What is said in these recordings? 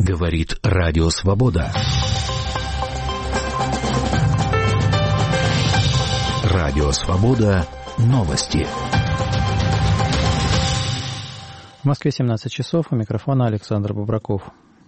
Говорит Радио Свобода. Радио Свобода. Новости. В Москве 17 часов. У микрофона Александр Бубраков.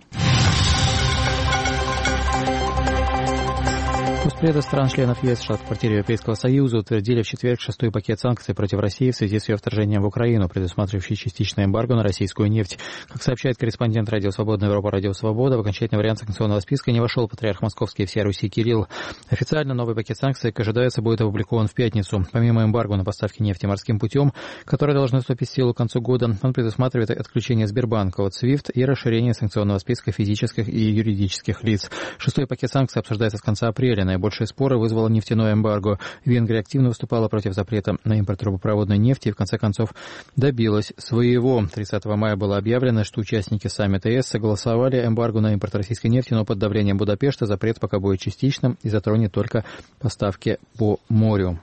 Постпреды стран-членов ЕС, штаб-квартиры Европейского Союза, утвердили в четверг 6-й пакет санкций против России в связи с ее вторжением в Украину, предусматривающий частичное эмбарго на российскую нефть. Как сообщает корреспондент Радио Свобода Европа Радио Свобода, в окончательный вариант санкционного списка не вошел патриарх Московский и всея Руси Кирилл. Официально новый пакет санкций, как ожидается, будет опубликован в пятницу. Помимо эмбарго на поставки нефти морским путем, которое должно вступить в силу к концу года, он предусматривает отключение Сбербанка от SWIFT и расширение санкционного списка физических и юридических лиц. 6-й пакет санкций обсуждается с конца апреля. Наибольшие споры вызвало нефтяное эмбарго. Венгрия активно выступала против запрета на импорт трубопроводной нефти и в конце концов добилась своего. 30 мая было объявлено, что участники саммита ЕС согласовали эмбарго на импорт российской нефти, но под давлением Будапешта запрет пока будет частичным и затронет только поставки по морю.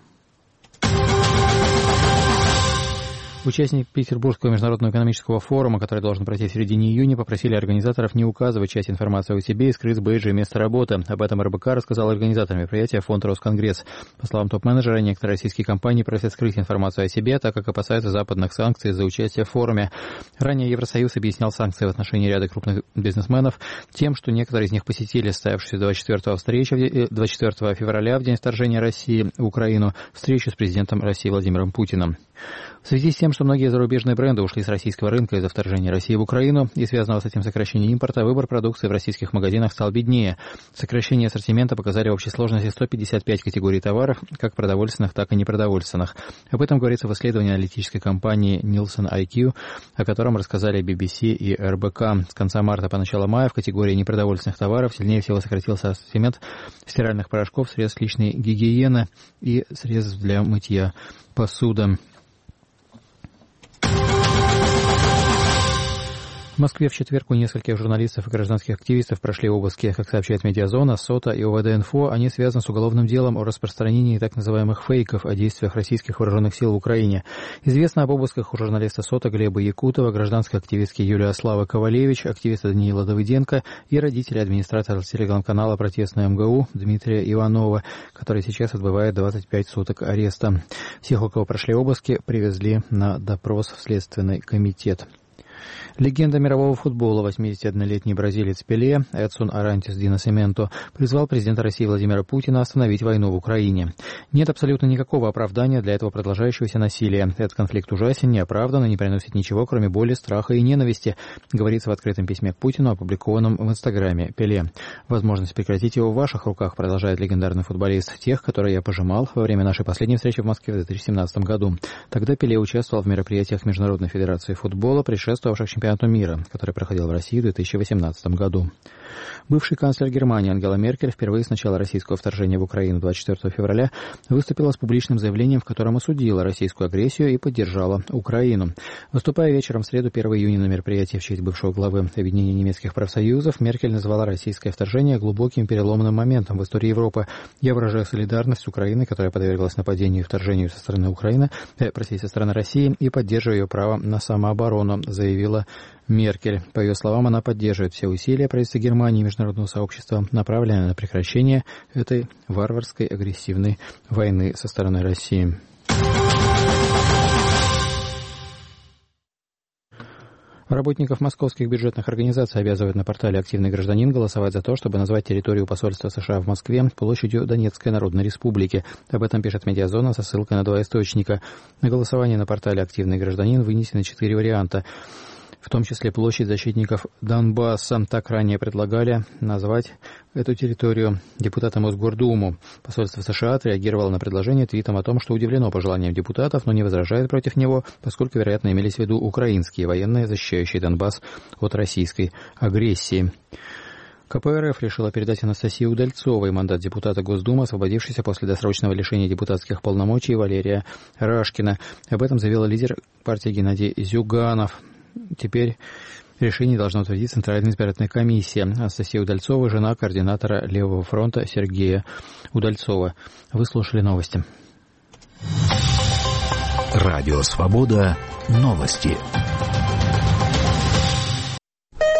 Участники Петербургского международного экономического форума, который должен пройти в середине июня, попросили организаторов не указывать часть информации о себе и скрыть с бейджа место работы. Об этом РБК рассказал организатор мероприятия фонд «Росконгресс». По словам топ-менеджера, некоторые российские компании просят скрыть информацию о себе, так как опасаются западных санкций за участие в форуме. Ранее Евросоюз объяснял санкции в отношении ряда крупных бизнесменов тем, что некоторые из них посетили состоявшуюся 24 февраля, в день вторжения России в Украину, встречу с президентом России Владимиром Путиным. В связи с тем, что многие зарубежные бренды ушли с российского рынка из-за вторжения России в Украину и связанного с этим сокращения импорта, выбор продукции в российских магазинах стал беднее. Сокращение ассортимента показали в общей сложности 155 категорий товаров, как продовольственных, так и непродовольственных. Об этом говорится в исследовании аналитической компании Nielsen IQ, о котором рассказали BBC и РБК. С конца марта по начало мая в категории непродовольственных товаров сильнее всего сократился ассортимент стиральных порошков, средств личной гигиены и средств для мытья посуды. В Москве в четверг у нескольких журналистов и гражданских активистов прошли обыски. Как сообщает Медиазона, СОТА и ОВД-Инфо, они связаны с уголовным делом о распространении так называемых фейков о действиях российских вооруженных сил в Украине. Известно об обысках у журналиста СОТА Глеба Якутова, гражданской активистки Юлии Славы Ковалевич, активиста Даниила Давыденко и родителя администратора телеграм-канала «Протестное МГУ» Дмитрия Иванова, который сейчас отбывает 25 суток ареста. Всех, у кого прошли обыски, привезли на допрос в Следственный комитет. Легенда мирового футбола, 81-летний бразилец Пеле, Эдсон Арантис Ди Насименто, призвал президента России Владимира Путина остановить войну в Украине. Нет абсолютно никакого оправдания для этого продолжающегося насилия. Этот конфликт ужасен, неоправдан и не приносит ничего, кроме боли, страха и ненависти, говорится в открытом письме к Путину, опубликованном в Инстаграме Пеле. Возможность прекратить его в ваших руках, продолжает легендарный футболист, тех, которые я пожимал во время нашей последней встречи в Москве в 2017 году. Тогда Пеле участвовал в мероприятиях Международной федерации футбола, предшествовавших чемпионату мира, который проходил в России в 2018 году. Бывший канцлер Германии Ангела Меркель впервые с начала российского вторжения в Украину 24 февраля выступила с публичным заявлением, в котором осудила российскую агрессию и поддержала Украину. Выступая вечером в среду 1 июня на мероприятии в честь бывшего главы Объединения немецких профсоюзов, Меркель назвала российское вторжение глубоким переломным моментом в истории Европы. Я выражаю солидарность с Украиной, которая подверглась нападению и вторжению со стороны со стороны России, и поддерживаю ее право на самооборону, заявила Меркель. По ее словам, она поддерживает все усилия правительства Германии и международного сообщества, направленные на прекращение этой варварской агрессивной войны со стороны России. Работников московских бюджетных организаций обязывают на портале «Активный гражданин» голосовать за то, чтобы назвать территорию посольства США в Москве площадью Донецкой Народной Республики. Об этом пишет Медиазона со ссылкой на 2 источника. На голосование на портале «Активный гражданин» вынесены 4 варианта, в том числе площадь защитников Донбасса. Так ранее предлагали назвать эту территорию депутаты Мосгордуму. Посольство США отреагировало на предложение твитом о том, что удивлено пожеланиям депутатов, но не возражает против него, поскольку, вероятно, имелись в виду украинские военные, защищающие Донбасс от российской агрессии. КПРФ решила передать Анастасии Удальцовой мандат депутата Госдумы, освободившейся после досрочного лишения депутатских полномочий Валерия Рашкина. Об этом заявил лидер партии Геннадий Зюганов. Теперь решение должна утвердить Центральная избирательная комиссия. Анастасия Удальцова – жена координатора Левого фронта Сергея Удальцова. Вы слушали новости. Радио Свобода. Новости.